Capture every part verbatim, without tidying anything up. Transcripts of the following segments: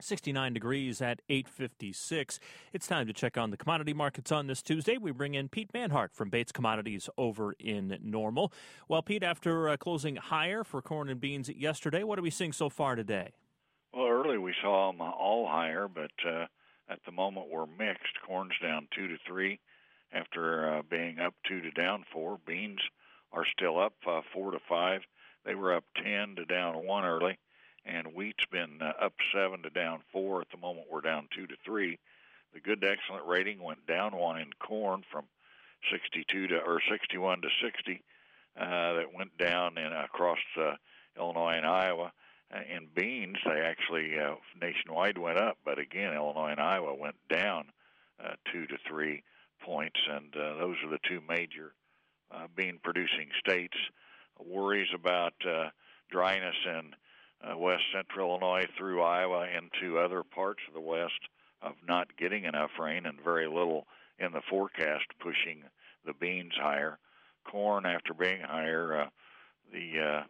sixty-nine degrees at eight fifty-six. It's time to check on the commodity markets on this Tuesday. We bring in Pete Manhart from Bates Commodities over in Normal. Well, Pete, after uh, closing higher for corn and beans yesterday, what are we seeing so far today? Well, early we saw them all higher, but uh, at the moment we're mixed. Corn's down two to three after uh, being up two to down four. Beans are still up uh, four to five. They were up ten to down one early. And wheat's been uh, up seven to down four. At the moment, we're down two to three. The good to excellent rating went down one in corn from sixty-two to or sixty-one to sixty. Uh, that went down in across uh, Illinois and Iowa. Uh, in beans, they actually uh, nationwide went up, but again, Illinois and Iowa went down uh, two to three points, and uh, those are the two major uh, bean-producing states. Worries about uh, dryness in Uh, west central Illinois through Iowa into other parts of the west of not getting enough rain and very little in the forecast pushing the beans higher. Corn, after being higher, uh, the uh,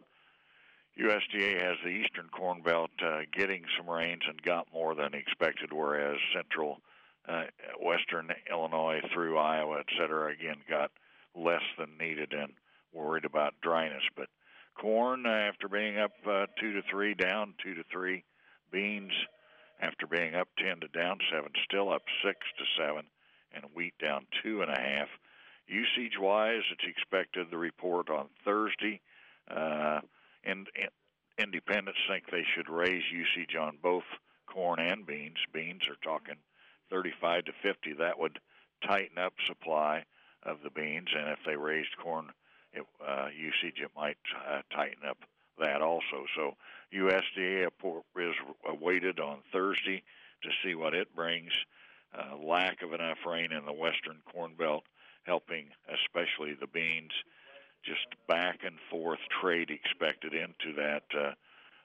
U S D A has the eastern corn belt uh, getting some rains and got more than expected, whereas central uh, western Illinois through Iowa, et cetera, again, got less than needed and worried about dryness. But corn, uh, after being up uh, two to three, down two to three. Beans, after being up ten to down seven, still up six to seven, and wheat down two and a half. Usage-wise, it's expected the report on Thursday. Uh, and, and independents think they should raise usage on both corn and beans. Beans are talking thirty-five to fifty. That would tighten up supply of the beans, and if they raised corn It, uh, usage, it might uh, tighten up that also. So U S D A is awaited on Thursday to see what it brings. Uh, lack of enough rain in the western corn belt helping especially the beans. Just back and forth trade expected into that uh,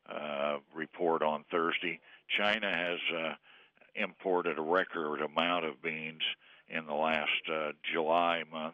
uh, report on Thursday. China has uh, imported a record amount of beans in the last uh, July month,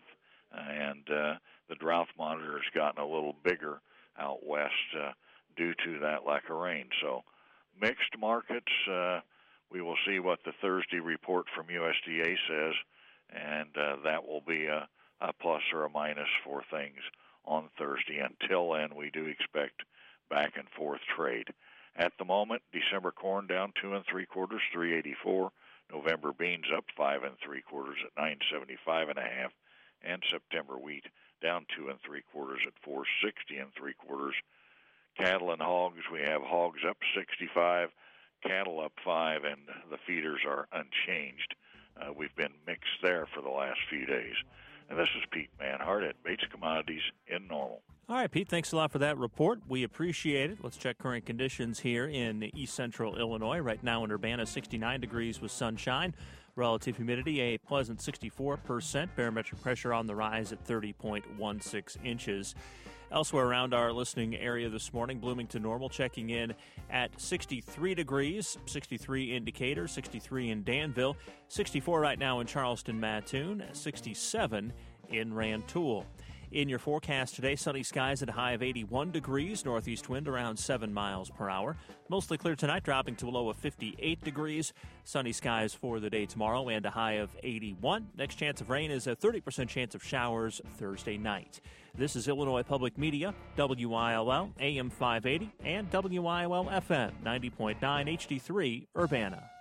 and uh, the drought monitor has gotten a little bigger out west uh, due to that lack of rain. So mixed markets. Uh, we will see what the Thursday report from U S D A says, and uh, that will be a, a plus or a minus for things on Thursday. Until then, we do expect back and forth trade. At the moment, December corn down two and three quarters, three eighty-four. November beans up five and three quarters at nine seventy-five and a half. And September wheat down two and three quarters at four sixty and three quarters. Cattle and hogs, we have hogs up sixty-five, cattle up five, and the feeders are unchanged. Uh, we've been mixed there for the last few days. And this is Pete Manhart at Bates Commodities in Normal. All right, Pete, thanks a lot for that report. We appreciate it. Let's check current conditions here in east central Illinois. Right now in Urbana, sixty-nine degrees with sunshine. Relative humidity, a pleasant sixty-four percent. Barometric pressure on the rise at thirty point one six inches. Elsewhere around our listening area this morning, Bloomington Normal checking in at sixty-three degrees, sixty-three in Decatur, sixty-three in Danville, sixty-four right now in Charleston, Mattoon, sixty-seven in Rantoul. In your forecast today, sunny skies at a high of eighty-one degrees, northeast wind around seven miles per hour. Mostly clear tonight, dropping to a low of fifty-eight degrees. Sunny skies for the day tomorrow and a high of eighty-one. Next chance of rain is a thirty percent chance of showers Thursday night. This is Illinois Public Media, W I L L, A M five eighty, and W I L L F M ninety point nine H D three, Urbana.